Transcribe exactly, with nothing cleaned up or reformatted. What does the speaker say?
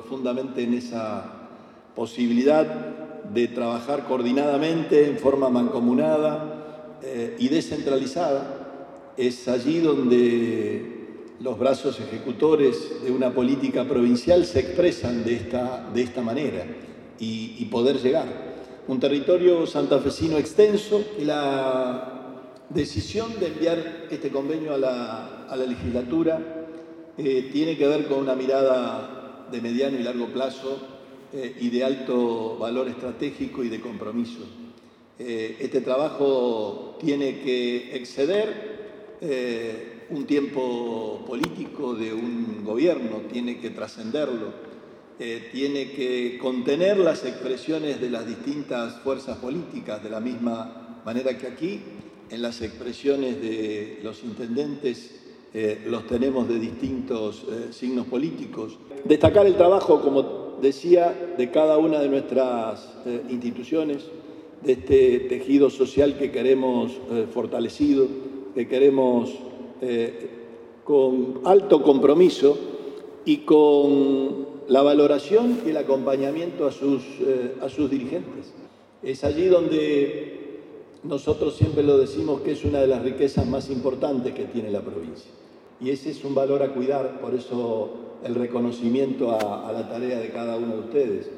profundamente en esa posibilidad de trabajar coordinadamente, en forma mancomunada eh, y descentralizada. Es allí donde los brazos ejecutores de una política provincial se expresan de esta, de esta manera y, y poder llegar. Un territorio santafesino extenso y la decisión de enviar este convenio a la, a la legislatura eh, tiene que ver con una mirada de mediano y largo plazo eh, y de alto valor estratégico y de compromiso. Eh, este trabajo tiene que exceder eh, un tiempo político de un gobierno, tiene que trascenderlo, eh, tiene que contener las expresiones de las distintas fuerzas políticas, de la misma manera que aquí, en las expresiones de los intendentes eh, los tenemos de distintos eh, signos políticos. Destacar el trabajo, como decía, de cada una de nuestras eh, instituciones, de este tejido social que queremos eh, fortalecido, que queremos eh, con alto compromiso y con la valoración y el acompañamiento a sus, eh, a sus dirigentes. Es allí donde nosotros siempre lo decimos que es una de las riquezas más importantes que tiene la provincia. Y ese es un valor a cuidar, por eso el reconocimiento a, a la tarea de cada uno de ustedes.